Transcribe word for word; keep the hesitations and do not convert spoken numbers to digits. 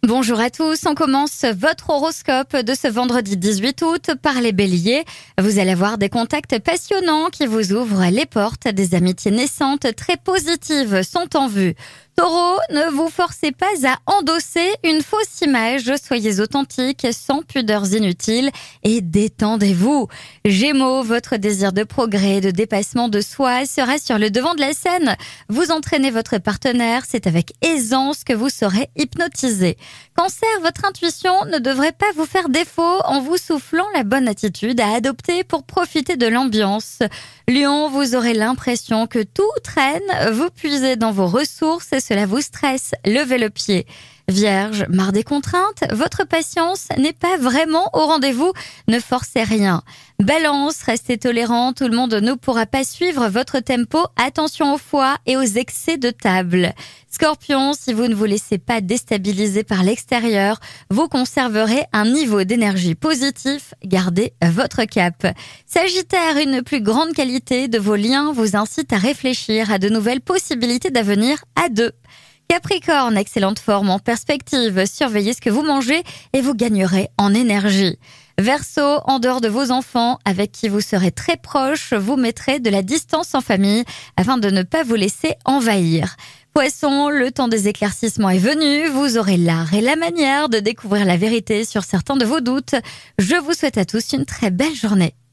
Bonjour à tous, on commence votre horoscope de ce vendredi dix-huit août par les béliers. Vous allez avoir des contacts passionnants qui vous ouvrent les portes, des amitiés naissantes très positives sont en vue. Taureau, ne vous forcez pas à endosser une fausse image, soyez authentique, sans pudeurs inutiles et détendez-vous. Gémeaux, votre désir de progrès, de dépassement de soi sera sur le devant de la scène. Vous entraînez votre partenaire, c'est avec aisance que vous serez hypnotisé. Cancer, votre intuition ne devrait pas vous faire défaut en vous soufflant la bonne attitude à adopter pour profiter de l'ambiance. Lion, vous aurez l'impression que tout traîne, vous puisez dans vos ressources et cela vous stresse, levez le pied. Vierge, marre des contraintes, votre patience n'est pas vraiment au rendez-vous, ne forcez rien. Balance, restez tolérant, tout le monde ne pourra pas suivre votre tempo, attention au foie et aux excès de table. Scorpion, si vous ne vous laissez pas déstabiliser par l'extérieur, vous conserverez un niveau d'énergie positif, gardez votre cap. Sagittaire, une plus grande qualité de vos liens vous incite à réfléchir à de nouvelles possibilités d'avenir à deux. Capricorne, excellente forme en perspective, surveillez ce que vous mangez et vous gagnerez en énergie. Verseau, en dehors de vos enfants, avec qui vous serez très proche, vous mettrez de la distance en famille afin de ne pas vous laisser envahir. Poisson, le temps des éclaircissements est venu, vous aurez l'art et la manière de découvrir la vérité sur certains de vos doutes. Je vous souhaite à tous une très belle journée.